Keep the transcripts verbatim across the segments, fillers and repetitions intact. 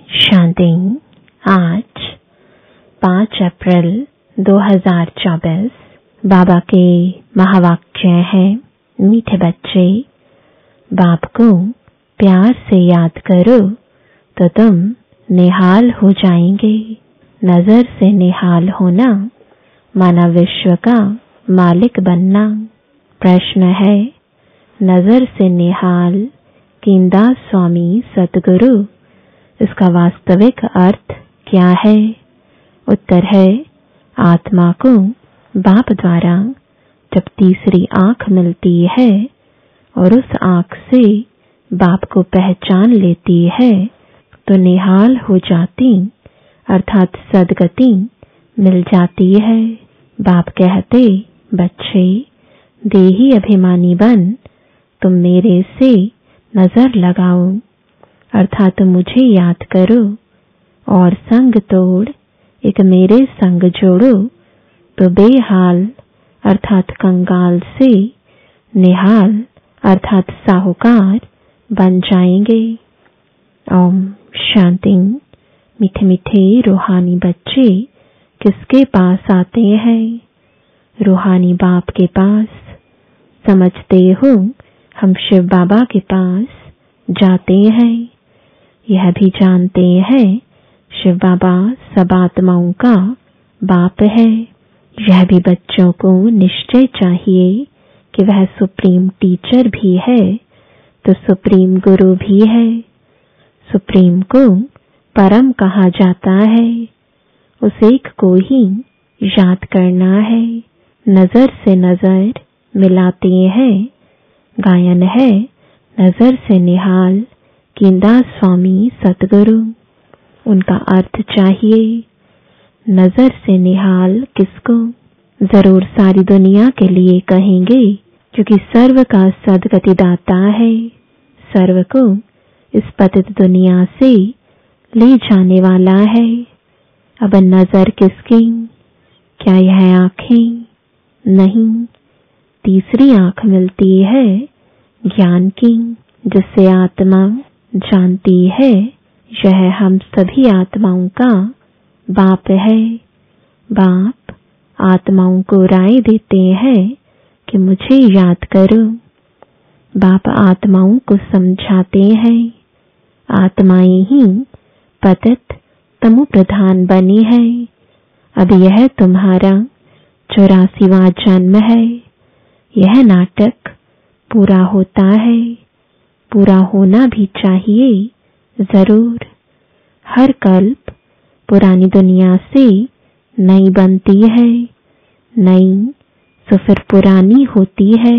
शांति। आज पाँच अप्रैल दो हज़ार चौबीस। बाबा के महावाक्य हैं, मीठे बच्चे, बाप को प्यार से याद करो तो तुम निहाल हो जाएंगे। नजर से निहाल होना माना विश्व का मालिक बनना। प्रश्न है, नजर से निहाल कींदा स्वामी सतगुरु, इसका वास्तविक अर्थ क्या है? उत्तर है, आत्मा को बाप द्वारा जब तीसरी आंख मिलती है और उस आंख से बाप को पहचान लेती है तो निहाल हो जाती अर्थात सदगति मिल जाती है। बाप कहते, बच्चे, देही अभिमानी बन तुम मेरे से नजर लगाओ अर्थात मुझे याद करो और संग तोड़ एक मेरे संग जोड़ो तो बेहाल अर्थात कंगाल से निहाल अर्थात साहूकार बन जाएंगे। ओम शांति। मीठे मीठे रूहानी बच्चे किसके पास आते हैं? रूहानी बाप के पास। समझते हो, हम शिव बाबा के पास जाते हैं। यह भी जानते हैं शिव बाबा सब आत्माओं का बाप है। यह भी बच्चों को निश्चय चाहिए कि वह सुप्रीम टीचर भी है तो सुप्रीम गुरु भी है। सुप्रीम को परम कहा जाता है, उस एक को ही याद करना है। नजर से नजर मिलाते हैं। गायन है, नजर से निहाल कींदा स्वामी सतगुरु। उनका अर्थ चाहिए, नजर से निहाल किसको? जरूर सारी दुनिया के लिए कहेंगे, क्योंकि सर्व का सदगति दाता है। सर्व को इस पतित दुनिया से ले जाने वाला है। अब नजर किसकी? क्या यह आंखें? नहीं, तीसरी आंख मिलती है ज्ञान की, जिससे आत्मा जानती है यह हम सभी आत्माओं का बाप है। बाप आत्माओं को राय देते हैं कि मुझे याद करो। बाप आत्माओं को समझाते हैं, आत्माएं ही पतित तमो प्रधान बनी है। अब यह तुम्हारा चौरासीवां जन्म है। यह नाटक पूरा होता है, पूरा होना भी चाहिए जरूर। हर कल्प पुरानी दुनिया से नई बनती है, नई तो फिर पुरानी होती है।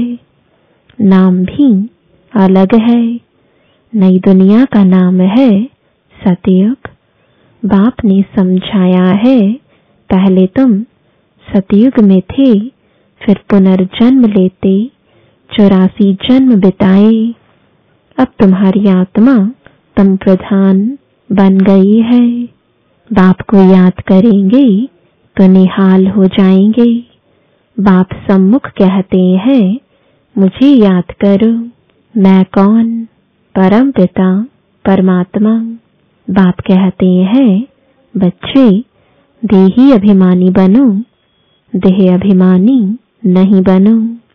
नाम भी अलग है। नई दुनिया का नाम है सतयुग। बाप ने समझाया है, पहले तुम सतयुग में थे, फिर पुनर्जन्म लेते चौरासी जन्म बिताए। अब तुम्हारी आत्मा तम प्रधान बन गई है। बाप को याद करेंगे तो निहाल हो जाएंगे। बाप सम्मुख कहते हैं, मुझे याद करो। मैं कौन? परम पिता परमात्मा। बाप कहते हैं, बच्चे, देही अभिमानी बनो, देह अभिमानी नहीं बनो।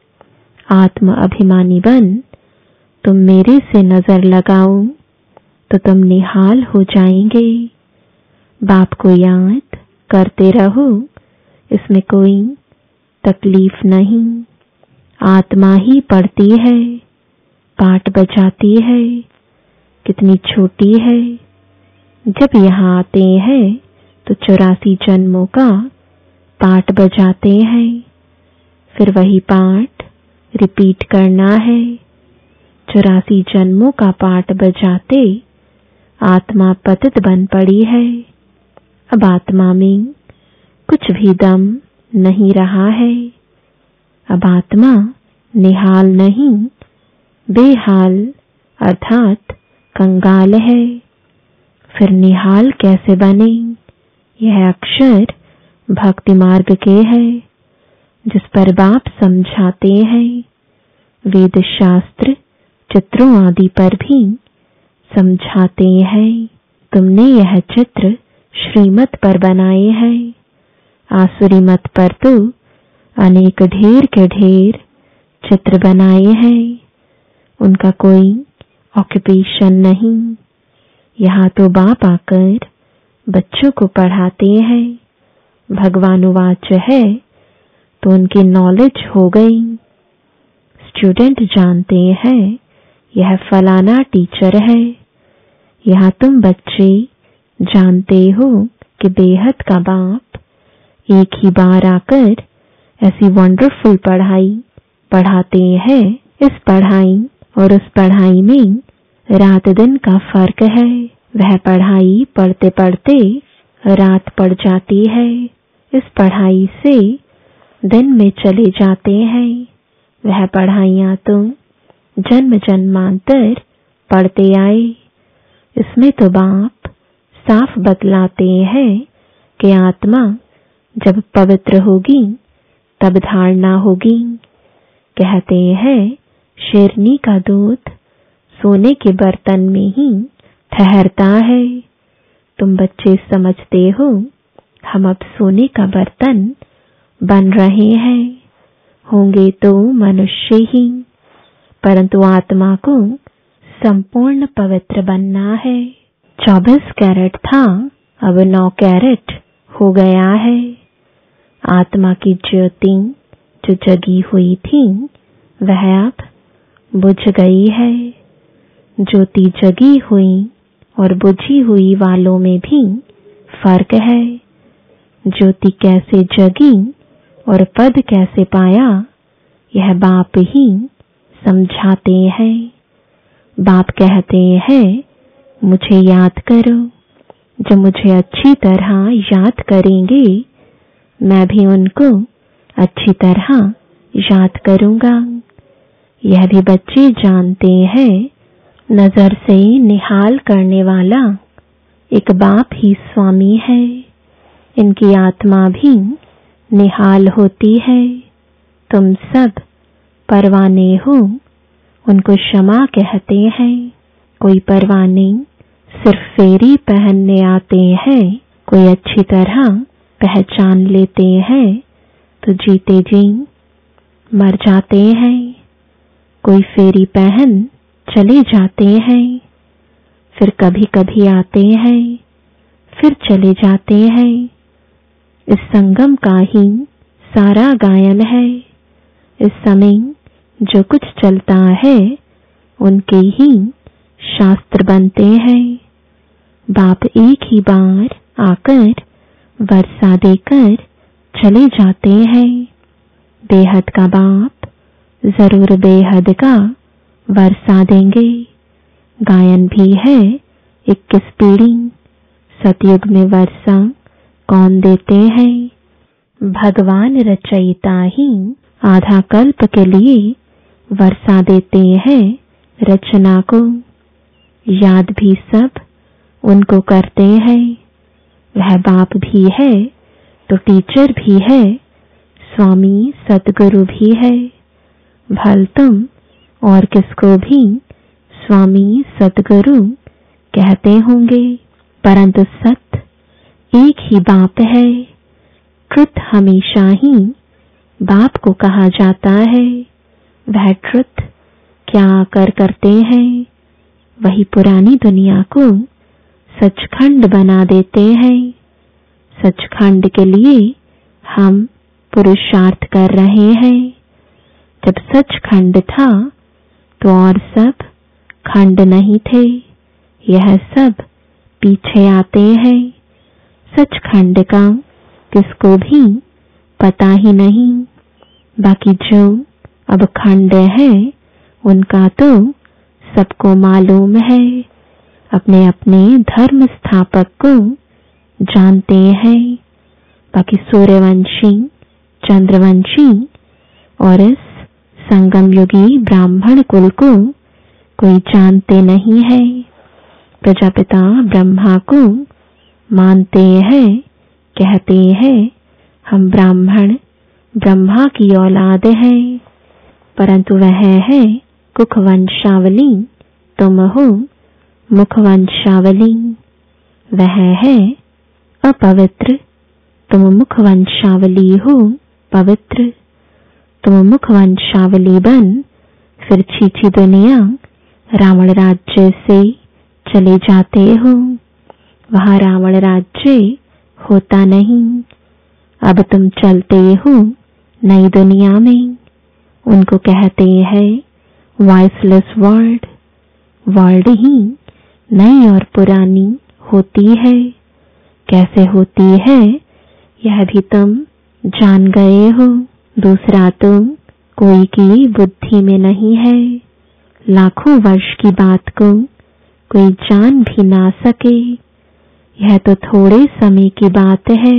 आत्म अभिमानी बन तुम मेरे से नजर लगाओ तो तुम निहाल हो जाएंगे। बाप को याद करते रहो, इसमें कोई तकलीफ नहीं। आत्मा ही पढ़ती है, पाठ बजाती है, कितनी छोटी है। जब यहाँ आते हैं तो चौरासी जन्मों का पाठ बजाते हैं, फिर वही पाठ रिपीट करना है। चौरासी जन्मों का पाठ बजाते आत्मा पतित बन पड़ी है। अब आत्मा में कुछ भी दम नहीं रहा है। अब आत्मा निहाल नहीं, बेहाल अर्थात कंगाल है। फिर निहाल कैसे बने? यह अक्षर भक्ति मार्ग के है, जिस पर बाप समझाते हैं। वेद शास्त्र चित्रों आदि पर भी समझाते हैं। तुमने यह चित्र श्रीमत पर बनाए हैं, आसुरी मत पर तो अनेक ढेर के ढेर चित्र बनाए हैं। उनका कोई ऑक्यूपेशन नहीं। यहाँ तो बाप आकर बच्चों को पढ़ाते हैं। भगवानुवाच है तो उनकी नॉलेज हो गई। स्टूडेंट जानते हैं यह फलाना टीचर है। यहाँ तुम बच्चे जानते हो कि बेहद का बाप एक ही बार आकर ऐसी वंडरफुल पढ़ाई पढ़ाते हैं। इस पढ़ाई और उस पढ़ाई में रात दिन का फर्क है। वह पढ़ाई पढ़ते पढ़ते रात पड़ जाती है। इस पढ़ाई से दिन में चले जाते हैं। वह पढ़ाइयाँ तो जन्म जन्मांतर पढ़ते आए। इसमें तो बाप साफ बतलाते हैं कि आत्मा जब पवित्र होगी तब धारणा होगी। कहते हैं शेरनी का दूध सोने के बर्तन में ही ठहरता है। तुम बच्चे समझते हो हम अब सोने का बर्तन बन रहे हैं। होंगे तो मनुष्य ही, परंतु आत्मा को संपूर्ण पवित्र बनना है। चौबीस कैरेट था, अब नौ कैरेट हो गया है। आत्मा की ज्योति जो जगी हुई थी वह अब बुझ गई है। ज्योति जगी हुई और बुझी हुई वालों में भी फर्क है। ज्योति कैसे जगी और पद कैसे पाया यह बाप ही समझाते हैं। बाप कहते हैं मुझे याद करो। जब मुझे अच्छी तरह याद करेंगे मैं भी उनको अच्छी तरह याद करूंगा। यह भी बच्चे जानते हैं नजर से निहाल करने वाला एक बाप ही स्वामी है। इनकी आत्मा भी निहाल होती है। तुम सब परवाने हो, उनको क्षमा कहते हैं। कोई परवाने सिर्फ फेरी पहनने आते हैं, कोई अच्छी तरह पहचान लेते हैं तो जीते जी मर जाते हैं। कोई फेरी पहन चले जाते हैं, फिर कभी कभी आते हैं, फिर चले जाते हैं। इस संगम का ही सारा गायन है। इस समय जो कुछ चलता है उनके ही शास्त्र बनते हैं। बाप एक ही बार आकर वर्षा देकर चले जाते हैं। बेहद का बाप जरूर बेहद का वर्षा देंगे। गायन भी है इक्कीस पीढ़ी। सतयुग में वर्षा कौन देते हैं? भगवान रचयिता ही आधा कल्प के लिए वर्षा देते हैं रचना को। याद भी सब उनको करते हैं। वह बाप भी है तो टीचर भी है, स्वामी सतगुरु भी है। भल तुम और किसको भी स्वामी सतगुरु कहते होंगे, परंतु सत्य एक ही बाप है। ट्रुथ हमेशा ही बाप को कहा जाता है। वह ट्रुथ क्या कर करते हैं? वही पुरानी दुनिया को सचखंड बना देते हैं। सचखंड के लिए हम पुरुषार्थ कर रहे हैं। जब सचखंड था तो और सब खंड नहीं थे। यह सब पीछे आते हैं। सचखंड का किसको भी पता ही नहीं। बाकी जो अब खंड है उनका तो सबको मालूम है। अपने अपने धर्म स्थापक को जानते हैं। बाकी सूर्यवंशी, चंद्रवंशी और इस संगम युगी ब्राह्मण कुल को कोई जानते नहीं है। प्रजापिता ब्रह्मा को मानते हैं, कहते हैं हम ब्राह्मण ब्रह्मा की औलाद है, परंतु वह है कुख वंशावली, तुम हो मुख वंशावली। वह है अपवित्र। तुम मुखवंशावली हो पवित्र। तुम मुखवंशावली बन फिर छीछी दुनिया रावण राज्य से चले जाते हो। वहाँ रावण राज्य होता नहीं। अब तुम चलते हो नई दुनिया में। उनको कहते हैं वॉइसलेस वर्ल्ड। वर्ल्ड ही नई और पुरानी होती है। कैसे होती है यह भी तुम जान गए हो। दूसरा तो कोई की बुद्धि में नहीं है। लाखों वर्ष की बात को कोई जान भी ना सके। यह तो थोड़े समय की बात है।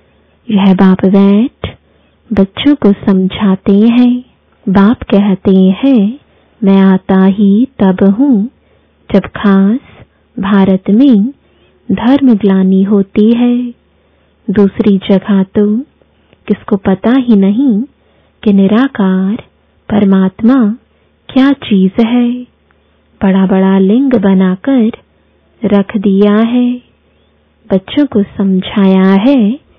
यह बाप बैठ बच्चों को समझाते हैं। बाप कहते हैं मैं आता ही तब हूँ जब खास भारत में धर्म ग्लानि होती है। दूसरी जगह तो किसको पता ही नहीं कि निराकार परमात्मा क्या चीज है। बड़ा बड़ा लिंग बनाकर रख दिया है। बच्चों को समझाया है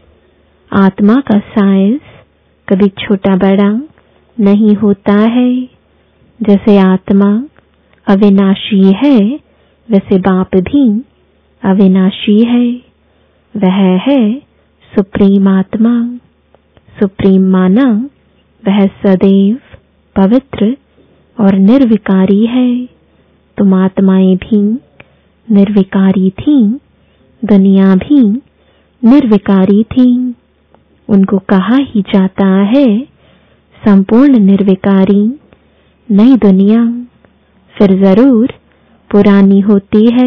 आत्मा का साइज कभी छोटा बड़ा नहीं होता है। जैसे आत्मा अविनाशी है वैसे बाप भी अविनाशी है। वह है सुप्रीम आत्मा। सुप्रीम माना वह सदैव पवित्र और निर्विकारी है। तुम आत्माएं भी निर्विकारी थीं। दुनिया भी निर्विकारी थी। उनको कहा ही जाता है संपूर्ण निर्विकारी नई दुनिया। फिर जरूर पुरानी होती है।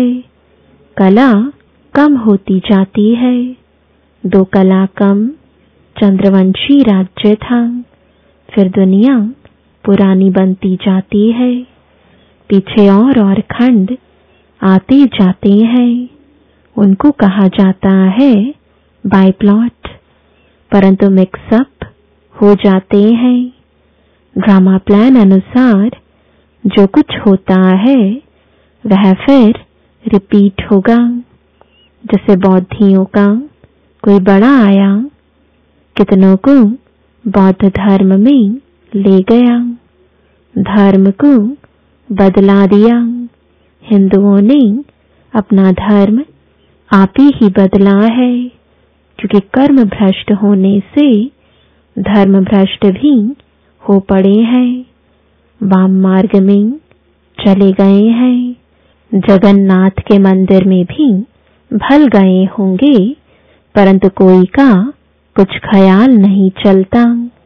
कला कम होती जाती है। दो कला कम चंद्रवंशी राज्य था। फिर दुनिया पुरानी बनती जाती है। पीछे और और खंड आते जाते हैं। उनको कहा जाता है बाय प्लॉट। परंतु मिक्सअप हो जाते हैं। ड्रामा प्लान अनुसार जो कुछ होता है वह फिर रिपीट होगा। जैसे बौद्धियों का कोई बड़ा आया कितनों को बौद्ध धर्म में ले गया। धर्म को बदला दिया। हिंदुओं ने अपना धर्म आप ही बदला है। क्योंकि कर्म भ्रष्ट होने से धर्म भ्रष्ट भी हो पड़े हैं। वाम मार्ग में चले गए हैं। जगन्नाथ के मंदिर में भी भल गए होंगे परंतु कोई का कुछ ख्याल नहीं चलता।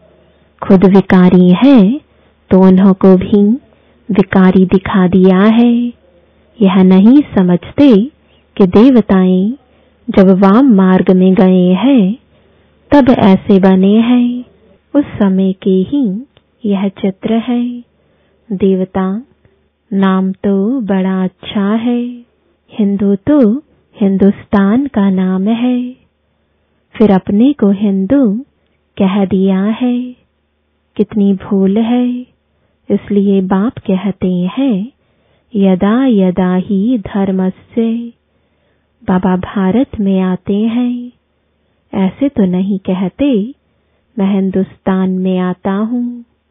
खुद विकारी है तो उन्हों को भी विकारी दिखा दिया है। यह नहीं समझते कि देवताएं जब वाम मार्ग में गए हैं तब ऐसे बने हैं। उस समय के ही यह चित्र है। देवता नाम तो बड़ा अच्छा है। हिंदू तो हिंदुस्तान का नाम है। फिर अपने को हिंदू कह दिया है। कितनी भूल है। इसलिए बाप कहते हैं यदा यदा ही धर्मस्य। बाबा भारत में आते हैं। ऐसे तो नहीं कहते मैं हिंदुस्तान में आता हूँ।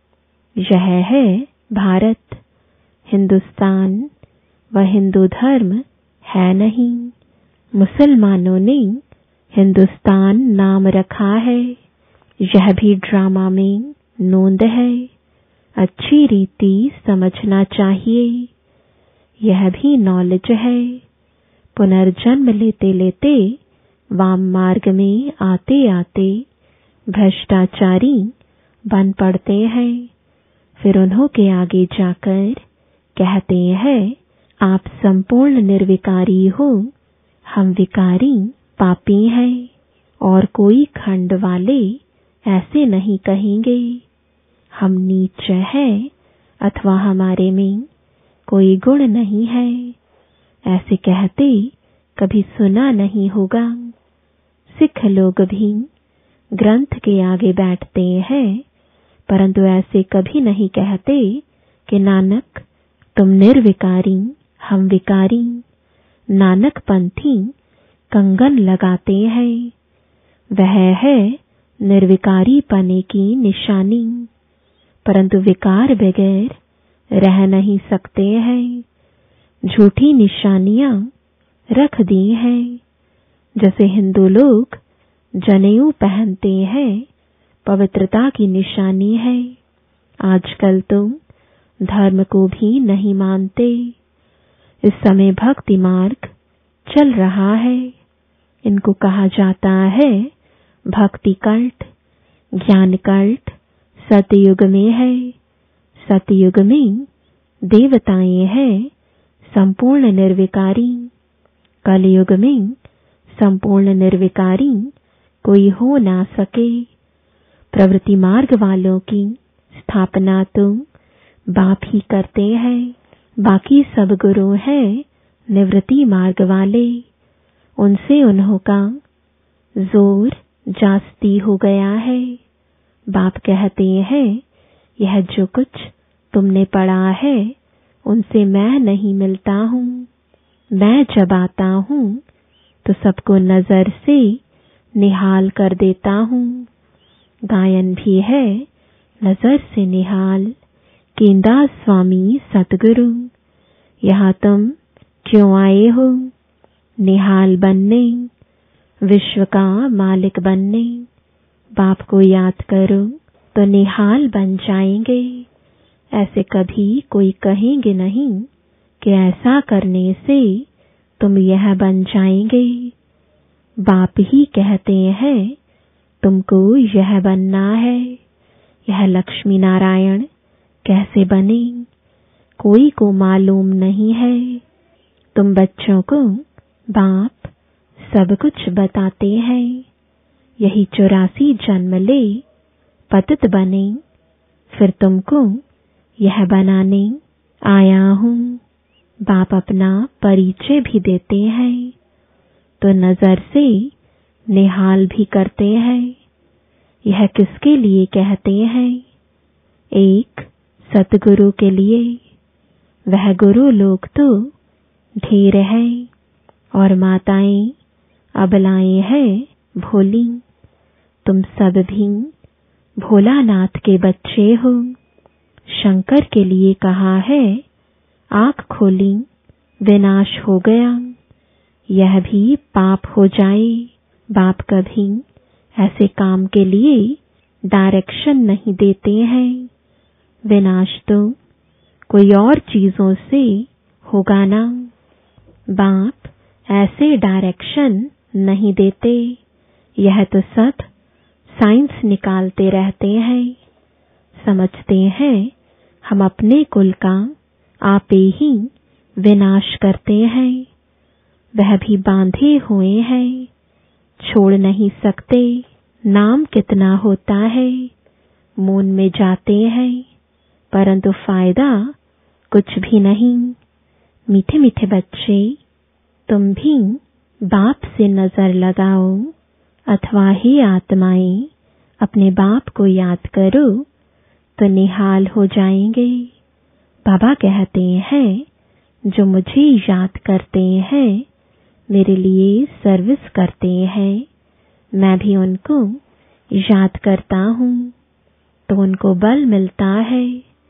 यह है भारत। हिंदुस्तान व हिंदू धर्म है नहीं। मुसलमानों ने हिंदुस्तान नाम रखा है। यह भी ड्रामा में नोंद है। अच्छी रीति समझना चाहिए। यह भी नॉलेज है। पुनर्जन्म लेते लेते वाम मार्ग में आते आते भ्रष्टाचारी बन पड़ते हैं। फिर उन्हों के आगे जाकर कहते हैं आप संपूर्ण निर्विकारी हो। हम विकारी पापी हैं। और कोई खंड वाले ऐसे नहीं कहेंगे हम नीच हैं अथवा हमारे में कोई गुण नहीं है। ऐसे कहते कभी सुना नहीं होगा। सिख लोग भी ग्रंथ के आगे बैठते हैं परंतु ऐसे कभी नहीं कहते कि नानक तुम निर्विकारी हम विकारी। नानक पंथी कंगन लगाते हैं। वह है निर्विकारी पने की निशानी, परंतु विकार बगैर रह नहीं सकते हैं। झूठी निशानियां रख दी हैं। जैसे हिंदू लोग जनेऊ पहनते हैं, पवित्रता की निशानी है। आजकल तो धर्म को भी नहीं मानते। इस समय भक्ति मार्ग चल रहा है। इनको कहा जाता है भक्ति कल्ट, ज्ञान कल्ट। सतयुग में है। सतयुग में देवताएं हैं संपूर्ण निर्विकारी। कलयुग में संपूर्ण निर्विकारी कोई हो ना सके। प्रवृत्ति मार्ग वालों की स्थापना तो बाप ही करते हैं। बाकी सब गुरु हैं निवृत्ति मार्ग वाले। उनसे उन्हों का जोर जास्ती हो गया है। बाप कहते हैं यह जो कुछ तुमने पढ़ा है उनसे मैं नहीं मिलता हूँ। मैं जब आता हूँ तो सबको नजर से निहाल कर देता हूँ। गायन भी है नजर से निहाल। केंदा स्वामी सतगुरु, यहाँ तुम क्यों आए हो? निहाल बनने, विश्व का मालिक बनने। बाप को याद करो तो निहाल बन जाएंगे। ऐसे कभी कोई कहेंगे नहीं कि ऐसा करने से तुम यह बन जाएंगे। बाप ही कहते हैं तुमको यह बनना है। यह लक्ष्मी नारायण कैसे बने कोई को मालूम नहीं है। तुम बच्चों को बाप सब कुछ बताते हैं। यही चौरासी जन्म ले पतित बने, फिर तुमको यह बनाने आया हूँ। बाप अपना परिचय भी देते हैं तो नजर से निहाल भी करते हैं। यह किसके लिए कहते हैं? एक सतगुरु के लिए। वह गुरु लोग तो ढेर है और माताएं अबलाएं हैं भोली। तुम सब भी भोलानाथ के बच्चे हो। शंकर के लिए कहा है आँख खोली विनाश हो गया। यह भी पाप हो जाए। बाप कभी ऐसे काम के लिए डायरेक्शन नहीं देते हैं। विनाश तो कोई और चीजों से होगा ना। बाप ऐसे डायरेक्शन नहीं देते। यह तो सब साइंस निकालते रहते हैं। समझते हैं हम अपने कुल का आपे ही विनाश करते हैं। वह भी बांधे हुए हैं, छोड़ नहीं सकते। नाम कितना होता है, मून में जाते हैं, परंतु फायदा कुछ भी नहीं। मीठे मीठे बच्चे, तुम भी बाप से नजर लगाओ, अथवा ही आत्माएं अपने बाप को याद करो तो निहाल हो जाएंगे। बाबा कहते हैं जो मुझे याद करते हैं मेरे लिए सर्विस करते हैं। मैं भी उनको याद करता हूँ तो उनको बल मिलता है।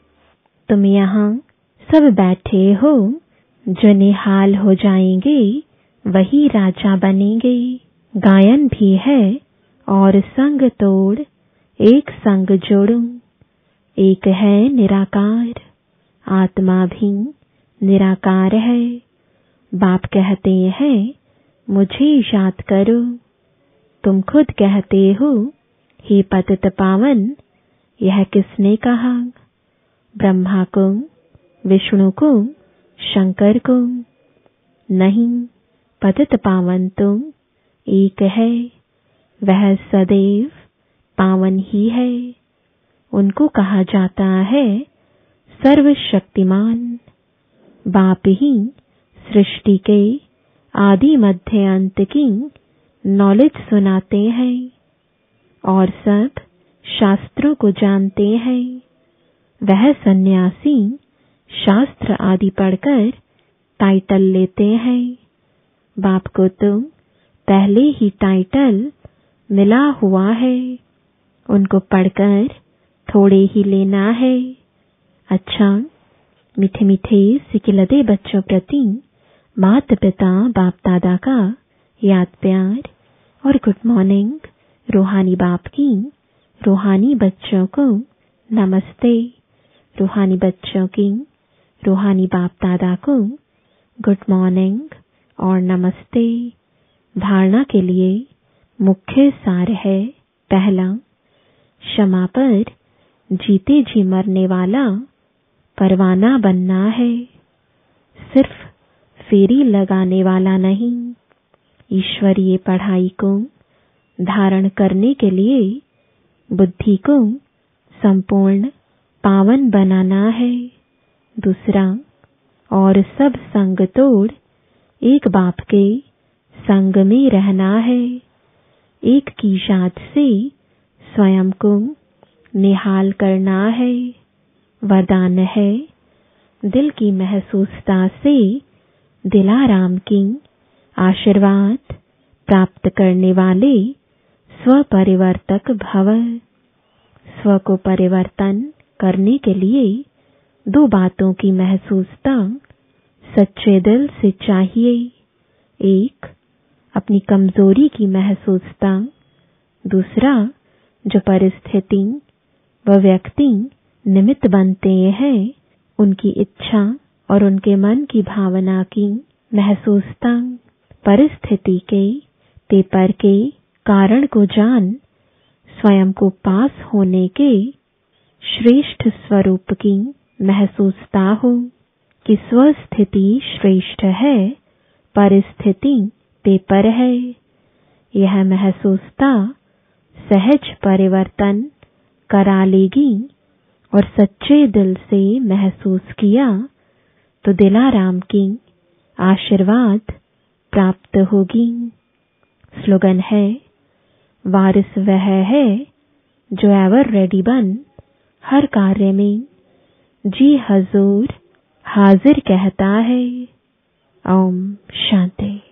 तुम यहाँ सब बैठे हो, जो निहाल हो जाएंगे वही राजा बनेंगे। गायन भी है और संग तोड़ एक संग जोड़ो। एक है निराकार, आत्मा भी निराकार है। बाप कहते हैं मुझे याद करो। तुम खुद कहते हो हे पतित पावन, यह किसने कहा? ब्रह्मा को, विष्णु को, शंकर को? नहीं, पतित पावन तो एक है। वह सदैव पावन ही है। उनको कहा जाता है सर्वशक्तिमान। बाप ही सृष्टि के आदि मध्य अंत की नॉलेज सुनाते हैं और सब शास्त्रों को जानते हैं। वह सन्यासी शास्त्र आदि पढ़कर टाइटल लेते हैं। बाप को तो पहले ही टाइटल मिला हुआ है, उनको पढ़कर थोड़े ही लेना है। अच्छा, मीठे मीठे सिकिलदे बच्चों प्रति माता पिता बाप दादा का याद प्यार और गुड मॉर्निंग। रूहानी बाप की रूहानी बच्चों को नमस्ते। रूहानी बच्चों की रूहानी बाप दादा को गुड मॉर्निंग और नमस्ते। धारणा के लिए मुख्य सार है, पहला, क्षमा पर जीते जी मरने वाला परवाना बनना है, सिर्फ फेरी लगाने वाला नहीं। ईश्वरीय पढ़ाई को धारण करने के लिए बुद्धि को संपूर्ण पावन बनाना है। दूसरा, और सब संग तोड़ एक बाप के संग में रहना है। एक की याद से स्वयं को निहाल करना है। वरदान है, दिल की महसूसता से दिलाराम की आशीर्वाद प्राप्त करने वाले स्वपरिवर्तक भव। स्व को परिवर्तन करने के लिए दो बातों की महसूसता सच्चे दिल से चाहिए। एक, अपनी कमजोरी की महसूसता। दूसरा, जो परिस्थिति व व्यक्ति निमित्त बनते हैं उनकी इच्छा और उनके मन की भावना की महसूसता। परिस्थिति के पेपर के कारण को जान स्वयं को पास होने के श्रेष्ठ स्वरूप की महसूसता हो कि स्वस्थिति श्रेष्ठ है, परिस्थिति पेपर है। यह महसूसता सहज परिवर्तन करा लेगी और सच्चे दिल से महसूस किया तो दिलाराम की आशीर्वाद प्राप्त होगी। स्लोगन है, वारिस वह है जो एवर रेडी बन हर कार्य में जी हजूर हाजिर कहता है। ओम शांति।